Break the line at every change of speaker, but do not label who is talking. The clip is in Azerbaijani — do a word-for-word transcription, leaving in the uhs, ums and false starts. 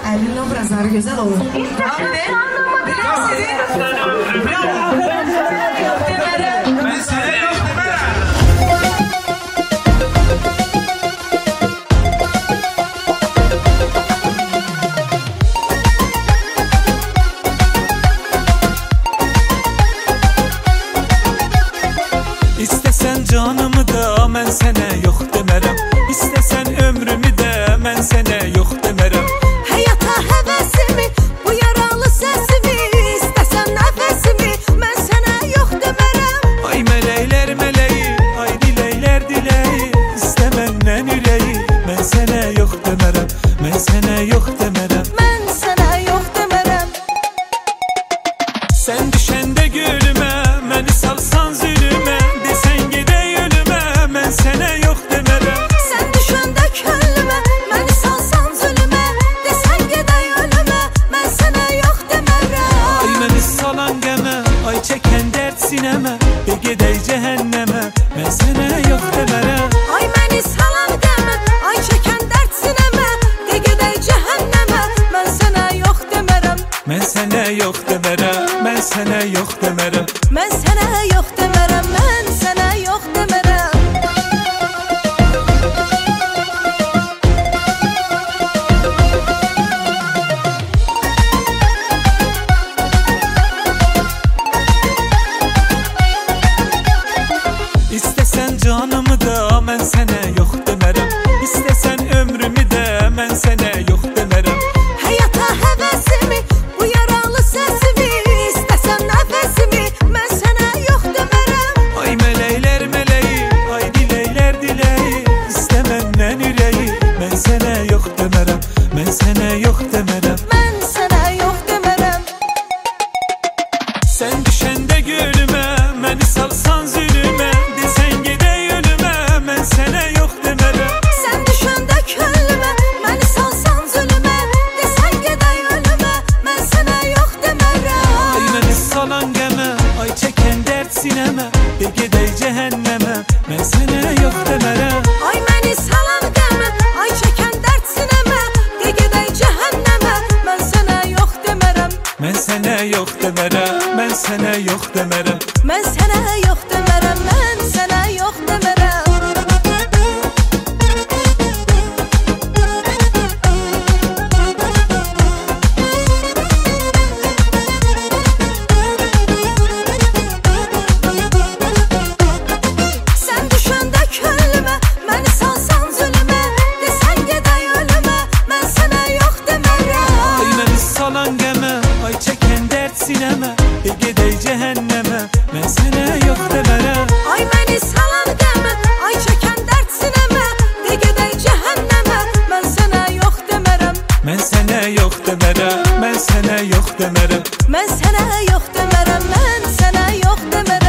Əlinin obrazları gözəl olur. Abi de, biləm seni. Bravo. Yox demərəm.
Mən sənə yox demərəm.
İstəsən canımı da mən sənə yox demərəm. İstəsən ömrümü də mən sənə yox demərəm.
Həyata həvəsimi, bu yaralı səsimi, istəsən nəfəsimi, mən sənə yox demərəm.
Ay mələklər mələyi, ay diləklər diləyi, istə məndən ürəyi, mən sənə yox demərəm. Mən sənə yox demərəm.
Mən sənə yox demərəm.
Sən düşəndə gülümə, məni salsan zülümə, desən gedək ölümə, mən sənə yox demərəm.
Sən düşəndə könlümə, məni salsan zülümə, desən gedək ölümə, mən sənə yox demərəm.
Ay məni salan qəmə, ay çəkən dərd sinəmə, de gedək cəhənnəmə, mən sənə yox demərəm.
Ay məni salan qəmə, ay çəkən dərd sinəmə, de gedək cəhənnəmə, mən sənə yox demərəm.
Mən sənə yox demərəm, mən sənə yox demərəm.
Mən sənə yox demərəm, mən sənə yox demərəm.
İstəsən canımı da mən sənə yox demərəm. İstəsən ömrümü də mən sənə yox demərəm.
Həyata həvəsimi, bu yaralı səsimi, istəsən nəfəsimi, mən sənə yox demərəm.
Ay mələklər mələyi, ay diləklər diləyi, istə məndən ürəyi, mən sənə yox demərəm. Mən sənə yox demərəm.
Mən sənə yox demərəm.
Sən düşəndə gülümə, məni salsan zülümə, desən gedək ölümə, mən sənə yox demərəm.
Sən düşəndə könlümə, məni salsan zülümə, desən gedək ölümə, mən sənə yox demərəm.
Ay məni salan qəmə, ay çəkən dərd sinəmə, de gedək cəhənnəmə, mən sənə yox demərəm.
Ay məni salan qəmə, ay çəkən dərd sinəmə, de gedək cəhənnəmə, mən sənə yox demərəm.
Mən sənə yox demərəm, mən sənə yox demərəm.
Mən sənə yox demərəm, mən sənə yox demərəm. Sən düşəndə könlümə, məni salsan zülümə, desən gedək ölümə, mən sənə yox demərəm.
Ay məni salan qəmə, ay çəkən dərd sinəmə, de gedək cəhənnəmə, mən sənə yox demərəm.
Ay məni salan qəmə, ay çəkən dərd sinəmə, de gedək cəhənnəmə, mən sənə yox demərəm.
Mən sənə yox demərəm, mən sənə yox demərəm.
Mən sənə yox demərəm, mən sənə yox demərəm.